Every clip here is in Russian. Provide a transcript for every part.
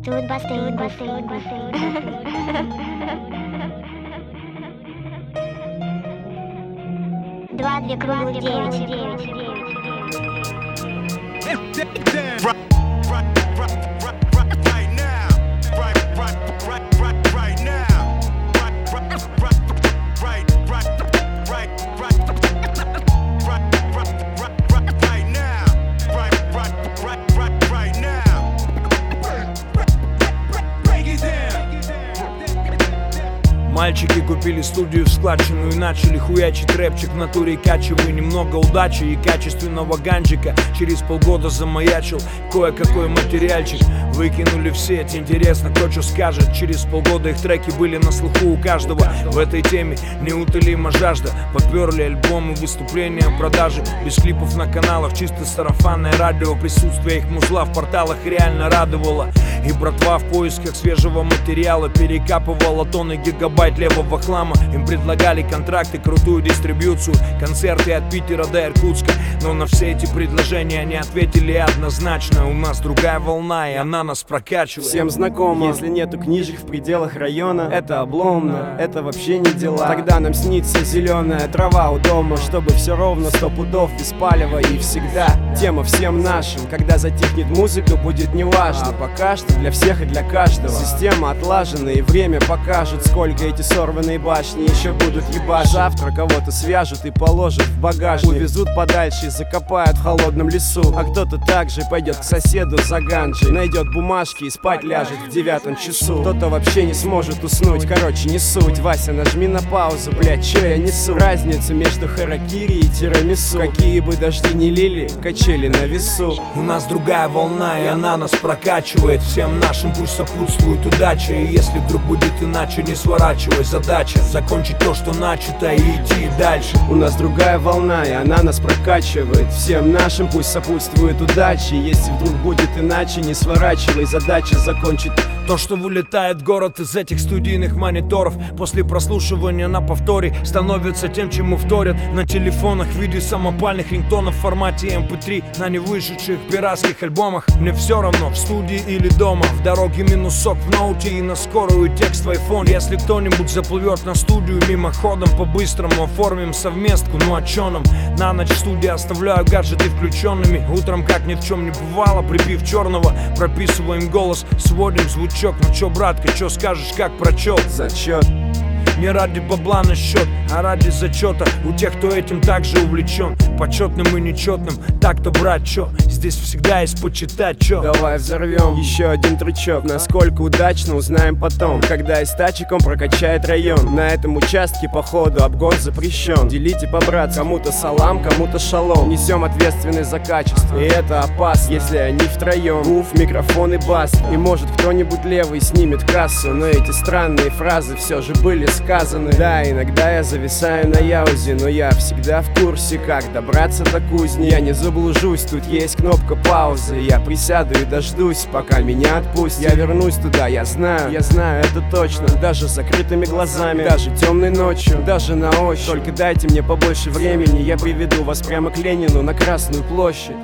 Тут бассейн. Два, две круглых, 9. Мальчики купили студию в складчину и начали хуячить рэпчик в натуре, качивая немного удачи и качественного ганджика. Через полгода замаячил кое-какой материальчик. Выкинули в сеть, интересно, кто что скажет. Через полгода их треки были на слуху у каждого. В этой теме неутолима жажда. Поперли альбомы, выступления, продажи. Без клипов на каналах, чисто сарафанное радио. Присутствие их музла в порталах реально радовало. И братва в поисках свежего материала перекапывала тонны гигабайт левого хлама. Им предлагали контракты, крутую дистрибьюцию, концерты от Питера до Иркутска. Но на все эти предложения они ответили однозначно: у нас другая волна, и она нас прокачивает. Всем знакомо, если нету книжек в пределах района, это обломно, это вообще не дела. Тогда нам снится зеленая трава у дома, чтобы все ровно 100 пудов без палева. И всегда тема всем нашим: когда затихнет музыка, будет неважно. А пока что для всех и для каждого система отлажена, и время покажет, сколько эти сорванные башни еще будут ебать. Завтра кого-то свяжут и положат в багажник, увезут подальше и закопают в холодном лесу. А кто-то также пойдет к соседу за ганджей, найдет бумажки и спать ляжет в 9 часу. Кто-то вообще не сможет уснуть, короче не суть. Вася, нажми на паузу, блять, чё я несу? Разница между харакири и тирамису. Какие бы дожди не лили, качели на весу. У нас другая волна, и она нас прокачивает. Всем нашим пусть сопутствует удача. И если вдруг будет иначе, не сворачивай. Задача закончить то, что начато, и идти дальше. У нас другая волна, и она нас прокачивает. Всем нашим пусть сопутствует удача. Если вдруг будет иначе, не сворачивай. Задача закончить то, что вылетает в город из этих студийных мониторов. После прослушивания на повторе становится тем, чему вторят на телефонах в виде самопальных рингтонов в формате MP3 на невышедших пиратских альбомах. Мне все равно, в студии или дома, в дороге минусок в ноуте и на скорую текст в iPhone. Если кто-нибудь заплывет на студию мимоходом, по-быстрому оформим совместку. Ну а чё нам? На ночь в студии оставляю гаджеты включенными. Утром, как ни в чем не бывало, припив черного, прописываем голос, сводим звучок. Ну чё, братка, чё скажешь, как прочел? Зачет. Не ради бабла на счет, а ради зачета у тех, кто этим также увлечен. Почетным и нечетным, так-то, брат, чё? Здесь всегда есть почитать, чё? Давай взорвем еще один трючок. Насколько удачно, узнаем потом, когда и с тачиком прокачает район. На этом участке, походу, обгон запрещен. Делите по-братски, кому-то салам, кому-то шалом. Несем ответственность за качество, и это опасно, если они втроем. Уф, микрофон и бас. И может кто-нибудь левый снимет кассу. Но эти странные фразы все же были сказаны. Да, иногда я зависаю на яузе, но я всегда в курсе, как добраться до кузни. Я не заблужусь, тут есть кнопка паузы. Я присяду и дождусь, пока меня отпустят. Я вернусь туда, я знаю это точно. Даже с закрытыми глазами, даже темной ночью, даже на ощупь. Только дайте мне побольше времени, я приведу вас прямо к Ленину на Красную площадь.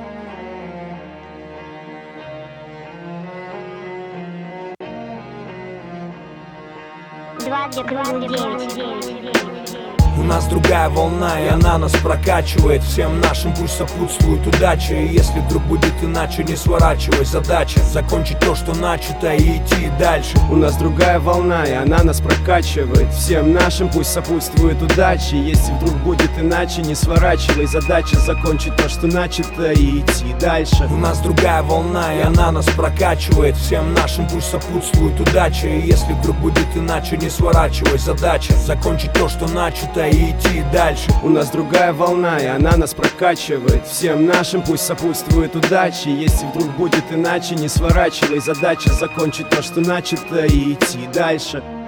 Два, две круглых, 9. У нас другая волна, и она нас прокачивает. Всем нашим пусть сопутствует удача. И если вдруг будет иначе, не сворачивай. Задача закончить то, что начато, и идти дальше. У нас другая волна, и она нас прокачивает. Всем нашим пусть сопутствует удача. Если вдруг будет иначе, не сворачивай. Задача закончить то, что начато, и идти дальше. У нас другая волна, и она нас прокачивает. Всем нашим пусть сопутствует удача. И если вдруг будет иначе, не сворачивай. Задача закончить то, что начато, и идти дальше. У нас другая волна, и она нас прокачивает. Всем нашим пусть сопутствует удача. Если вдруг будет иначе, не сворачивай. Задача закончить то, что начато, и идти дальше.